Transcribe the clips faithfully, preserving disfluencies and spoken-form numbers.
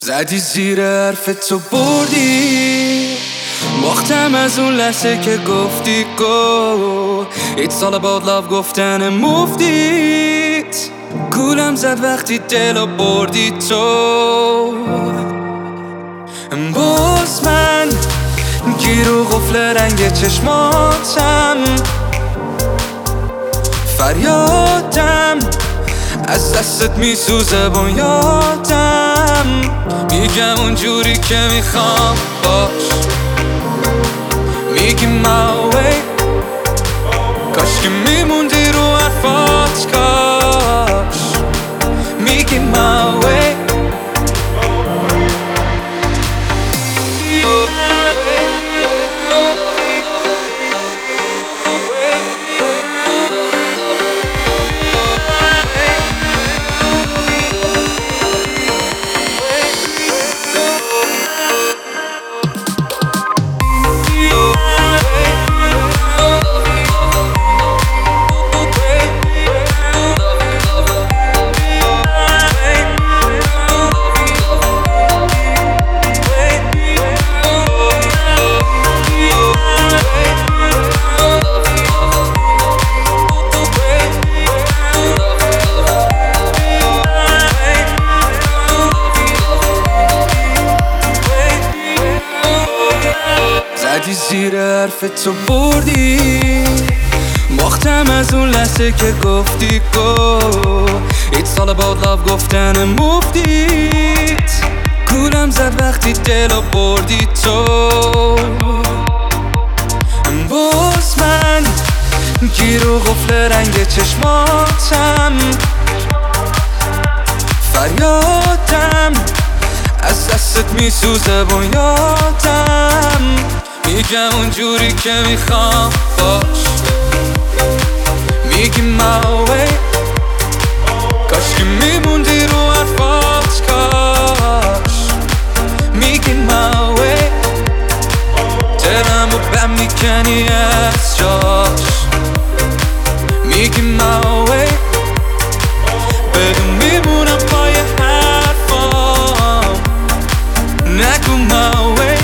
زدی زیر حرف تو بردی، باختم از اون لحظه که گفتی go. It's all about love گفتن مفدیت، گولم زد وقتی دلو بردی تو. باز من گیر و قفل رنگ چشماتم، فریادم از دستت میسوزه بنیادم. میگم اونجوری که میخوام باش، میگی my way، کاش که میموندی رو حرفات، کاش میگی my way. زدی زیر حرف تو بردی، باختم از اون لحظه که گفتی go. It's all about love گفتن مفدیت، گولم زد وقتی دلو بردی تو. باز من گیر و قفل رنگ چشماتم، فریادم از دستت میسوزه بنیادم. میگم اونجوری که میخوام باش، میگی my way، کاش که میموندی رو حرفات، کاش میگی my way. دلمو بم میکنی از جاش، میگی my way. بدون میمونم پای حرفام، نگو my way.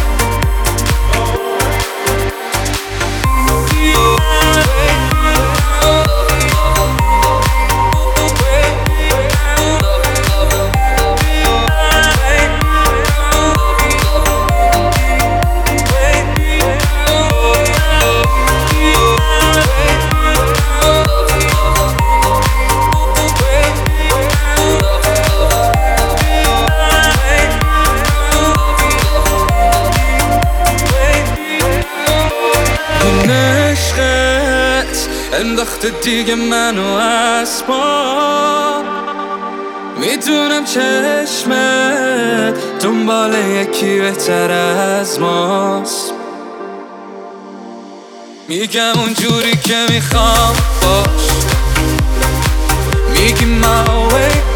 عشقت انداخته دیگه منو از ما، میدونم چشمت دنبال یکی بهتر از ماست. میگم اونجوری که میخوام باش، میگی my way.